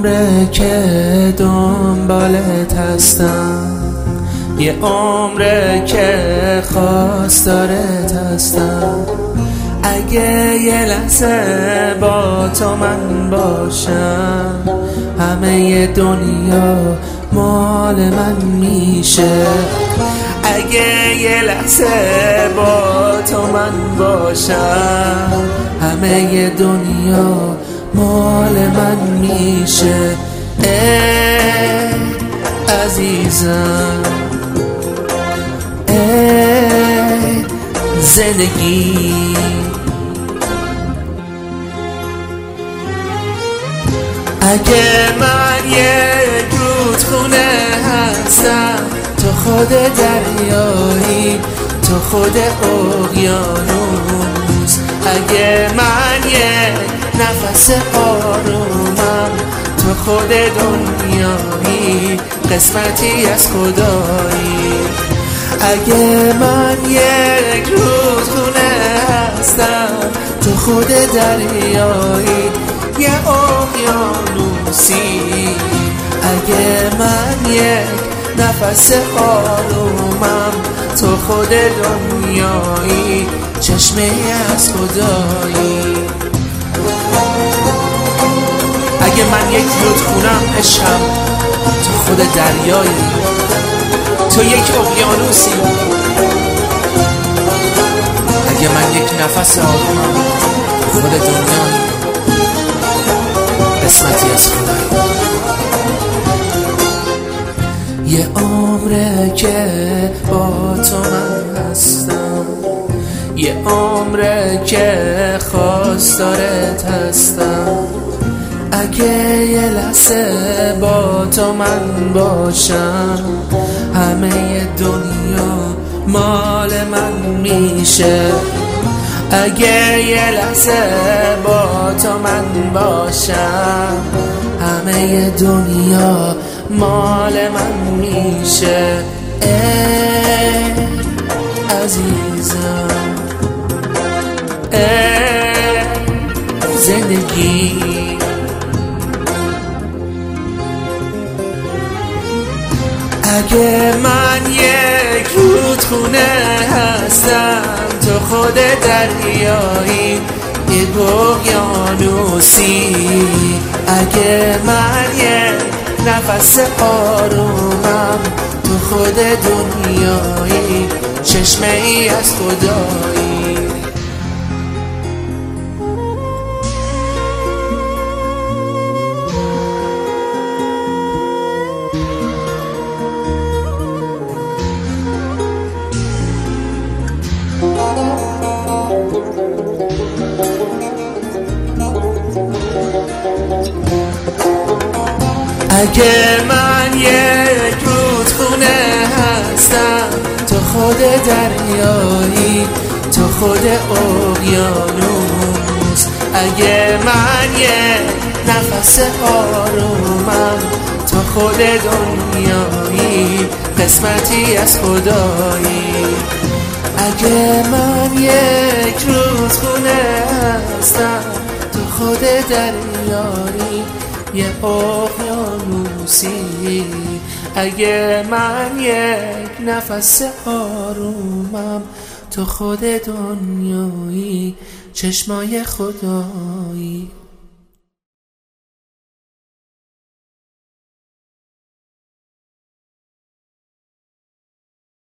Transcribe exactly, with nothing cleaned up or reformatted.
عمره که دنبالت هستم، یه عمره که خواستارت هستم. اگه یه لحظه با تو من باشم، همه دنیا مال من میشه. اگه یه لحظه با تو من باشم، همه دنیا مال من میشه. ای عزیزم، ای زندگی، اگه من یک رودخونه هستم، تو خود دریایی، تو خود اقیانوس. اگه من یک نفس آرومم، تو خود دنیایی، قسمتی از خدایی. اگه من یک رودخونه هستم، تو خود دریایی، یه اقیانوسی. اگه من یک نفس آرومم، تو خود دنیایی، چشمه از خدایی. اگه من یک رودخونم عشقم، تو خود دریایی، تو یک اقیانوسی. اگه من یک نفس آرومم، تو خود دنیایی، قسمتی از خدایی. یه عمره که با تو من هستم، یه عمره که خواستارت هستم. اگه یه لحظه با تو من باشم، همه دنیا مال من میشه. اگه یه لحظه با تو من باشم، همه دنیا مال من میشه. ای عزیزم، ای زندگی، اگه من یک رودخونه هستم، تو خود دریایی، یک اقیانوسی. اگه من یک نفس آرومم، تو خود دنیایی، چشمه ای از خدایی. اگه من یک رودخونه هستم، تو خود دریایی، تو خود اقیانوس. اگه من یک نفس آرومم، تو خود دنیایی، قسمتی از خدایی. اگه من یک رودخونه هستم، تو خود دریایی، یه اقیانوسی. اگه من یک نفس آرومم، تو خود دنیایی، چشمای خدایی.